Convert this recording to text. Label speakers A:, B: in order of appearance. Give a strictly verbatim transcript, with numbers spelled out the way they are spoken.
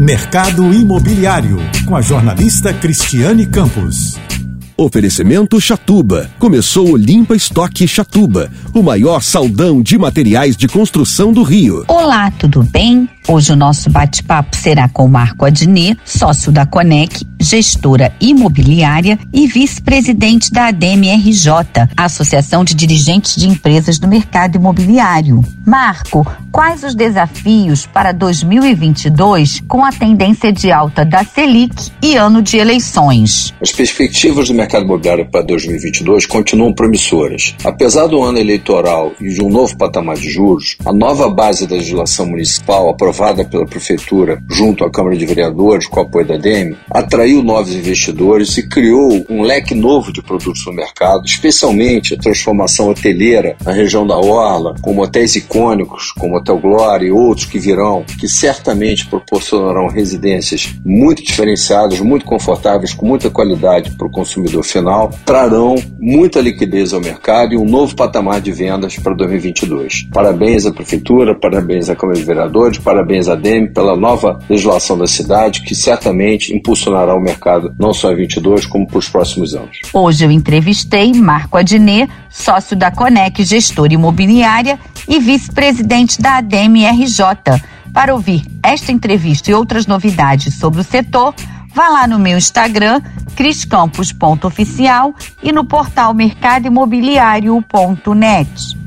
A: Mercado Imobiliário, com a jornalista Cristiane Campos.
B: Oferecimento Chatuba. Começou o Limpa Estoque Chatuba, o maior saldão de materiais de construção do Rio.
C: Olá, tudo bem? Hoje o nosso bate-papo será com Marco Adnet, sócio da Conec, gestora imobiliária e vice-presidente da A D M R J, Associação de Dirigentes de Empresas do Mercado Imobiliário. Marco, quais os desafios para dois mil e vinte e dois com a tendência de alta da Selic e ano de eleições?
D: As perspectivas do mercado imobiliário para dois mil e vinte e dois continuam promissoras. Apesar do ano eleitoral e de um novo patamar de juros, a nova base da legislação municipal aprovada pela Prefeitura junto à Câmara de Vereadores com o apoio da A D M, atraiu novos investidores e criou um leque novo de produtos no mercado, especialmente a transformação hoteleira na região da Orla, como hotéis icônicos, como Hotel Glória e outros que virão, que certamente proporcionarão residências muito diferenciadas, muito confortáveis, com muita qualidade para o consumidor final, trarão muita liquidez ao mercado e um novo patamar de vendas para dois mil e vinte e dois. Parabéns à Prefeitura, parabéns à Câmara de Vereadores, parabéns à A D M pela nova legislação da cidade, que certamente impulsionará o mercado não só em vinte e dois, como para os próximos anos.
C: Hoje eu entrevistei Marco Adnet, sócio da Conec, gestora imobiliária e vice-presidente da A D M R J. Para ouvir esta entrevista e outras novidades sobre o setor, vá lá no meu Instagram, cris campos ponto oficial, e no portal mercado imobiliário ponto net.